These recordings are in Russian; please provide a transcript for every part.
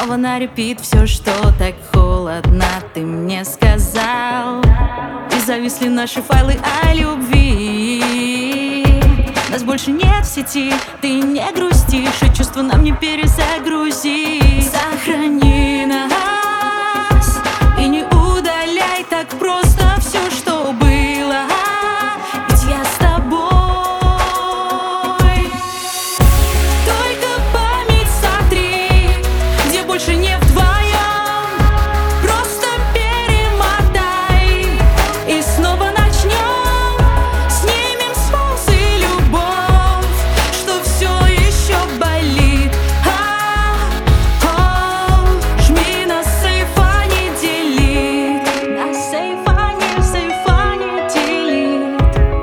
снова на репит все, что так холодно ты мне сказал. И зависли наши файлы о любви. Нас больше нет в сети, ты не грустишь, и чувства нам не перезагрузить. Сохрани нас и не удаляй так просто все, что было. Ведь я с тобой. Только память сотри, где больше не вдвоем. Просто перемотай и снова начнем. Снимем с паузы любовь, что все еще болит. Жми на сейф, а не делит. На сейф, а не делит.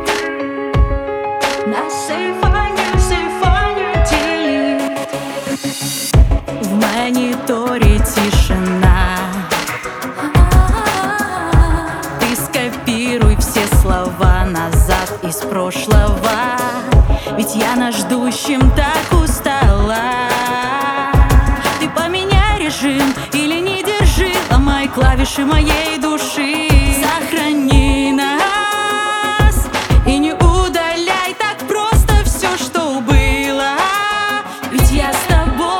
На сейф, а не делит. В мониторе тишина. Ты скопируй все слова назад из прошлого. Ведь я на ждущем так устала. Ты поменяй режим или не держи, ломай клавиши моей души. Сохрани нас и не удаляй так просто все, что было. Ведь я с тобой.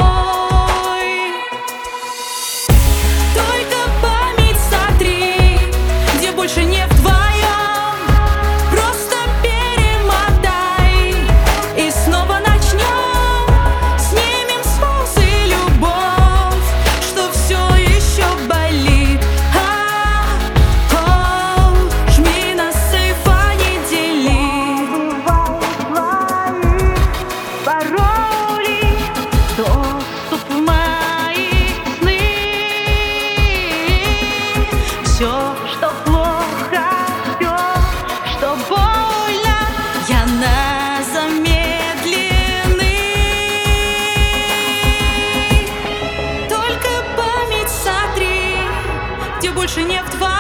Только память сотри, где больше не вдвоем. Просто перемотай и снова начнем. Снимем с паузы любовь, что все еще болит. Жми на сейф, а не делит. Пароли, доступ в мои сны. Все, что плохо, все, что больно, я на замедленный. Только память сотри, где больше не вдвоем.